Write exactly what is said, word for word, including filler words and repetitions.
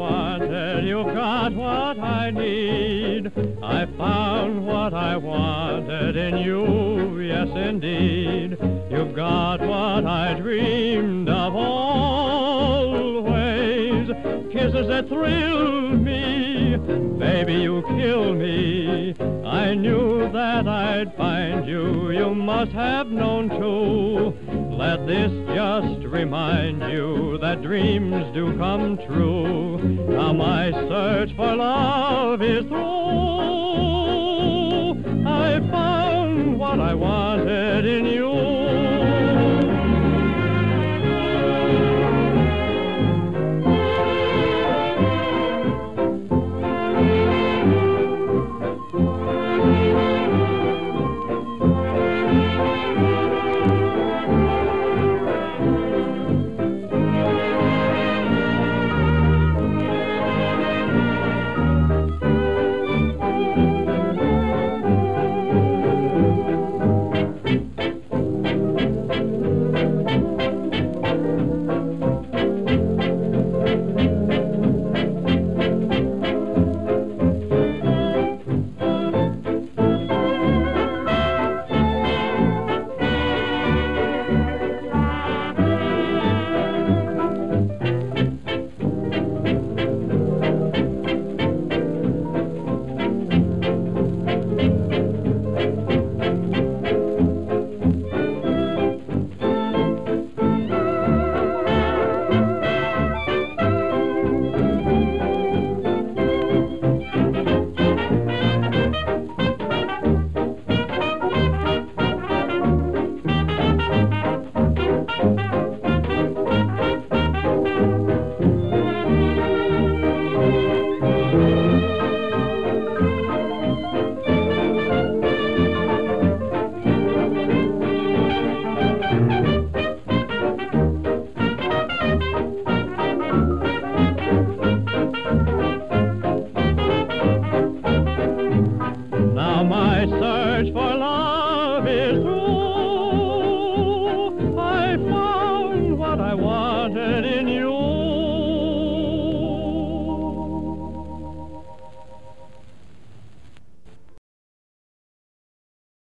wanted, you got what I need. I found what I wanted in you, yes indeed. You've got what I dreamed of always. Kisses that thrill me, baby, you kill me. I knew that I'd find you, you must have known too. Let this just remind you that dreams do come true. Now my search for love is through. I found what I wanted in you.